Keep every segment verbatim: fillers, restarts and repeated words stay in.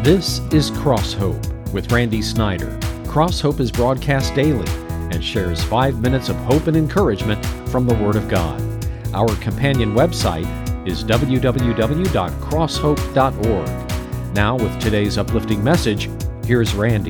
This is Cross Hope with Randy Snyder. Cross Hope is broadcast daily and shares five minutes of hope and encouragement from the Word of God. Our companion website is w w w dot cross hope dot org. Now, with today's uplifting message, here's Randy.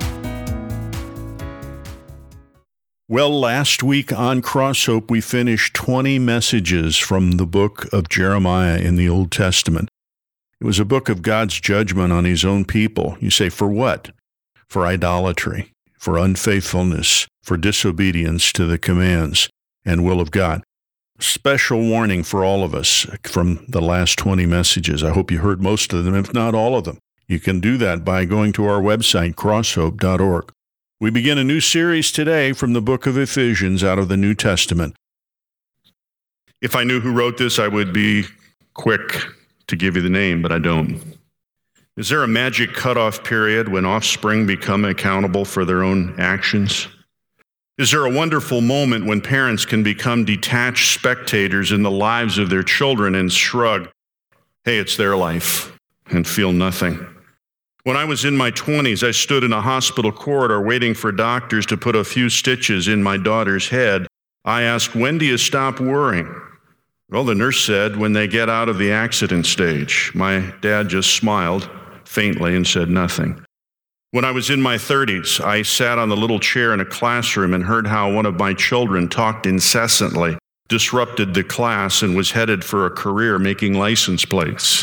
Well, last week on Cross Hope, we finished twenty messages from the book of Jeremiah in the Old Testament. It was a book of God's judgment on His own people. You say, for what? For idolatry, for unfaithfulness, for disobedience to the commands and will of God. Special warning for all of us from the last twenty messages. I hope you heard most of them, if not all of them. You can do that by going to our website, cross hope dot org. We begin a new series today from the book of Ephesians out of the New Testament. If I knew who wrote this, I would be quick to give you the name, but I don't. Is there a magic cutoff period when offspring become accountable for their own actions? Is there a wonderful moment when parents can become detached spectators in the lives of their children and shrug, hey, it's their life, and feel nothing? When I was in my twenties, I stood in a hospital corridor waiting for doctors to put a few stitches in my daughter's head. I asked, when do you stop worrying? Well, the nurse said, when they get out of the accident stage. My dad just smiled faintly and said nothing. When I was in my thirties, I sat on the little chair in a classroom and heard how one of my children talked incessantly, disrupted the class, and was headed for a career making license plates.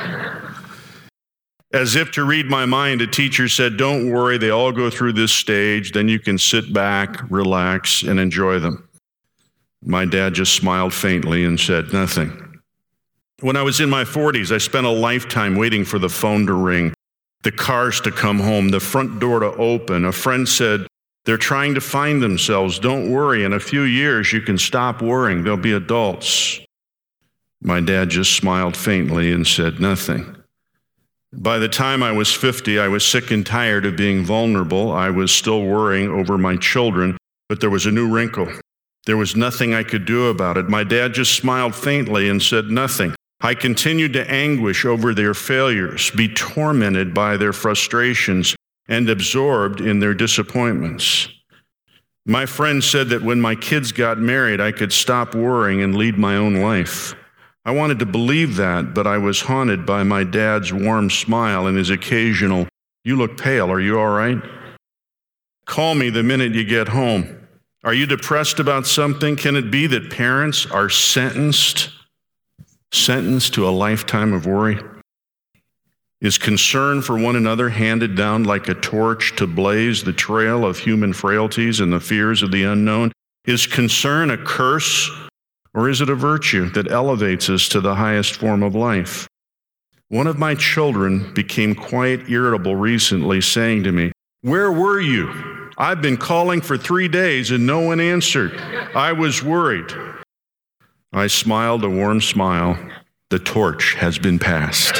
As if to read my mind, a teacher said, don't worry, they all go through this stage, then you can sit back, relax, and enjoy them. My dad just smiled faintly and said nothing. When I was in my forties, I spent a lifetime waiting for the phone to ring, the cars to come home, the front door to open. A friend said, they're trying to find themselves. Don't worry, in a few years you can stop worrying. They'll be adults. My dad just smiled faintly and said nothing. By the time I was fifty, I was sick and tired of being vulnerable. I was still worrying over my children, but there was a new wrinkle. There was nothing I could do about it. My dad just smiled faintly and said nothing. I continued to anguish over their failures, be tormented by their frustrations, and absorbed in their disappointments. My friend said that when my kids got married, I could stop worrying and lead my own life. I wanted to believe that, but I was haunted by my dad's warm smile and his occasional, you look pale, are you all right? Call me the minute you get home. Are you depressed about something? Can it be that parents are sentenced, sentenced to a lifetime of worry? Is concern for one another handed down like a torch to blaze the trail of human frailties and the fears of the unknown? Is concern a curse, or is it a virtue that elevates us to the highest form of life? One of my children became quite irritable recently, saying to me, where were you? I've been calling for three days and no one answered. I was worried. I smiled a warm smile. The torch has been passed.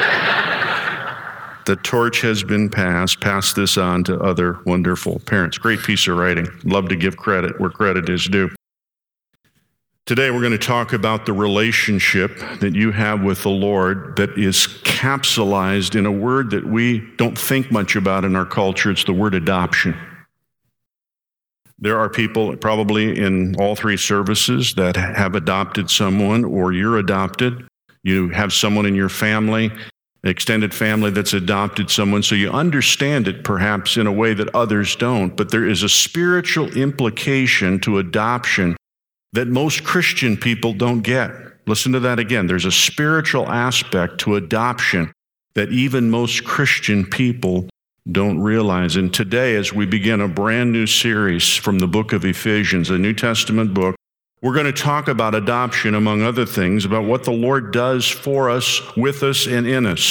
The torch has been passed. Pass this on to other wonderful parents. Great piece of writing. Love to give credit where credit is due. Today we're going to talk about the relationship that you have with the Lord that is capsulized in a word that we don't think much about in our culture. It's the word adoption. There are people probably in all three services that have adopted someone, or you're adopted. You have someone in your family, extended family, that's adopted someone, so you understand it perhaps in a way that others don't. But there is a spiritual implication to adoption that most Christian people don't get. Listen to that again. There's a spiritual aspect to adoption that even most Christian people don't realize. And today, as we begin a brand new series from the book of Ephesians, a New Testament book, we're going to talk about adoption, among other things, about what the Lord does for us, with us, and in us.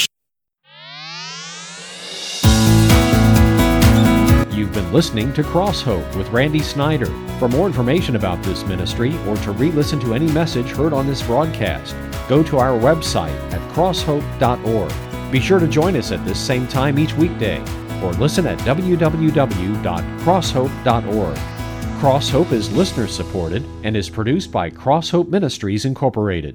You've been listening to Cross Hope with Randy Snyder. For more information about this ministry or to re-listen to any message heard on this broadcast, go to our website at cross hope dot org. Be sure to join us at this same time each weekday, or listen at w w w dot cross hope dot org. Cross Hope is listener-supported and is produced by Cross Hope Ministries, Incorporated.